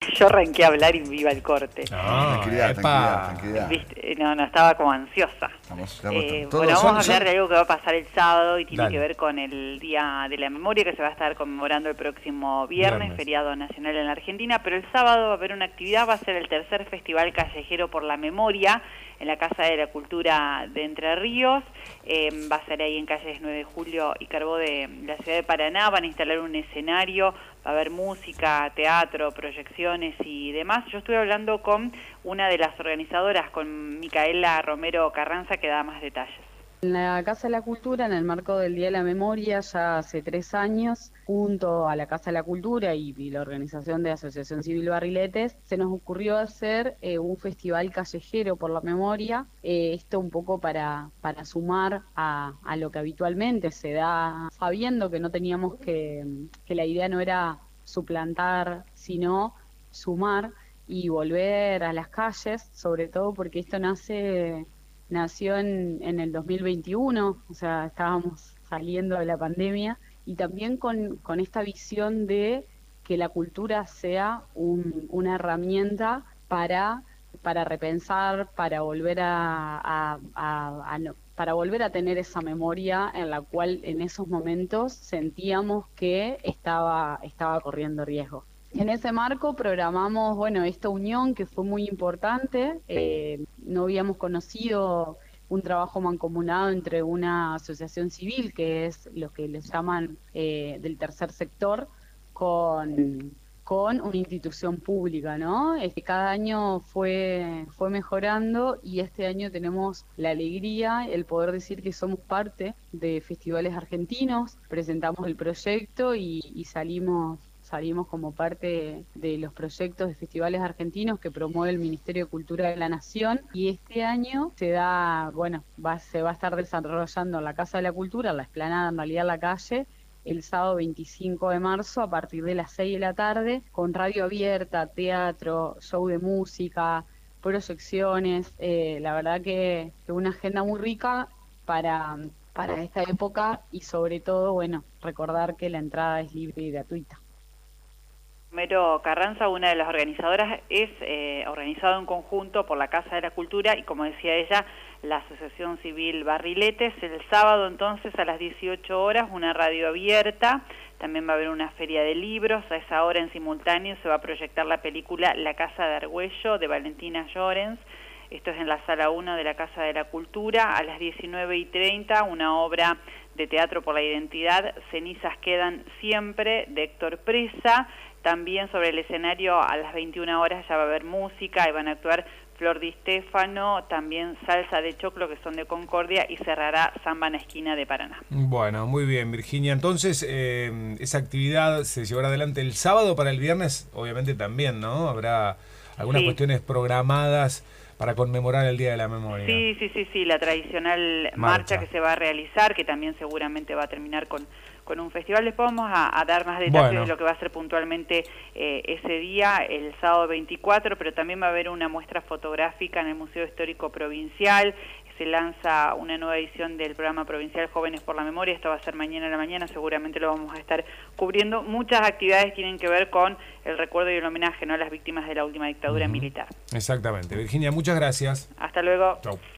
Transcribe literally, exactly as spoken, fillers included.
yo arranqué a hablar y iba al corte. No, tranquilidad, tranquilidad, tranquilidad. ¿Viste? No, no, estaba como ansiosa. Estamos, estamos, eh, todos bueno, vamos son, a hablar son... de algo que va a pasar el sábado y tiene Dale. que ver con el Día de la Memoria, que se va a estar conmemorando el próximo viernes, Viernes. feriado nacional en la Argentina, pero el sábado va a haber una actividad, va a ser el tercer Festival Callejero por la Memoria, en la Casa de la Cultura de Entre Ríos. Eh, va a ser ahí en calles nueve de julio y Carbó de la ciudad de Paraná. Van a instalar un escenario, va a haber música, teatro, proyecciones y demás. Yo estuve hablando con una de las organizadoras, con Micaela Romero Carranza, que da más detalles. En la Casa de la Cultura, en el marco del Día de la Memoria, ya hace tres años, junto a la Casa de la Cultura y, y la organización de Asociación Civil Barriletes, se nos ocurrió hacer eh, un festival callejero por la memoria, eh, esto un poco para, para sumar a, a lo que habitualmente se da, sabiendo que no teníamos que, que la idea no era suplantar, sino sumar y volver a las calles, sobre todo porque esto nace... Nació en, en el dos mil veintiuno, o sea, estábamos saliendo de la pandemia, y también con, con esta visión de que la cultura sea un, una herramienta para, para repensar, para volver a, a, a, a no, para volver a tener esa memoria en la cual en esos momentos sentíamos que estaba, estaba corriendo riesgo. En ese marco programamos, bueno, esta unión que fue muy importante. Eh, no habíamos conocido un trabajo mancomunado entre una asociación civil, que es lo que les llaman eh, del tercer sector, con, con una institución pública, ¿no? Este, cada año fue, fue mejorando y este año tenemos la alegría, el poder decir que somos parte de festivales argentinos, presentamos el proyecto y, y salimos... Salimos como parte de los proyectos de festivales argentinos que promueve el Ministerio de Cultura de la Nación, y este año se da, bueno, va, se va a estar desarrollando en la Casa de la Cultura, en la explanada, en realidad en la calle, el sábado veinticinco de marzo a partir de las seis de la tarde, con radio abierta, teatro, show de música, proyecciones, eh, la verdad que, que una agenda muy rica para, para esta época, y sobre todo, bueno, recordar que la entrada es libre y gratuita. Romero Carranza, una de las organizadoras, es eh, organizado en conjunto por la Casa de la Cultura y, como decía ella, la Asociación Civil Barriletes. El sábado, entonces, a las dieciocho horas, una radio abierta. También va a haber una feria de libros. A esa hora, en simultáneo, se va a proyectar la película La Casa de Argüello, de Valentina Llorens. Esto es en la Sala uno de la Casa de la Cultura. A las diecinueve y treinta, una obra de teatro por la identidad, Cenizas quedan siempre, de Héctor Presa. También sobre el escenario a las veintiuna horas ya va a haber música y van a actuar Flor Di Stefano, también Salsa de Choclo, que son de Concordia, y cerrará Samba en la Esquina de Paraná. Bueno, muy bien, Virginia. Entonces, eh, esa actividad se llevará adelante el sábado. Para el viernes, obviamente también, ¿no? Habrá algunas Sí. cuestiones programadas para conmemorar el Día de la Memoria. Sí, sí, sí, sí, la tradicional marcha. marcha que se va a realizar, que también seguramente va a terminar con, con un festival. Después vamos a, a dar más detalles Bueno. de lo que va a ser puntualmente eh, ese día, el sábado veinticuatro, pero también va a haber una muestra fotográfica en el Museo Histórico Provincial. Se lanza una nueva edición del programa provincial Jóvenes por la Memoria. Esto va a ser mañana a la mañana, seguramente lo vamos a estar cubriendo. Muchas actividades tienen que ver con el recuerdo y el homenaje, ¿no?, a las víctimas de la última dictadura Uh-huh. militar. Exactamente. Virginia, muchas gracias. Hasta luego. Chau.